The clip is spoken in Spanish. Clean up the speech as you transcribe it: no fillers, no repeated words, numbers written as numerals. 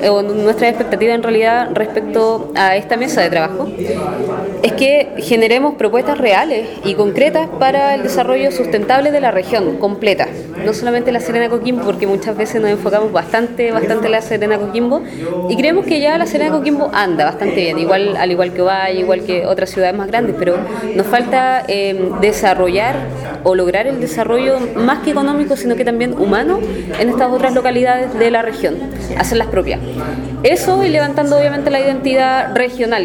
o nuestra expectativa en realidad respecto a esta mesa de trabajo, es que generemos propuestas reales y concretas para el desarrollo sustentable de la región completa, no solamente la Serena Coquimbo, porque muchas veces nos enfocamos bastante en la Serena Coquimbo y creemos que ya la Serena Coquimbo anda bastante bien, al igual que Ovalle, igual que otras ciudades más grandes, pero nos falta desarrollar o lograr el desarrollo más que económico, sino que también humano en estas otras localidades de la región, hacerlas propias. Eso y levantando obviamente la identidad regional,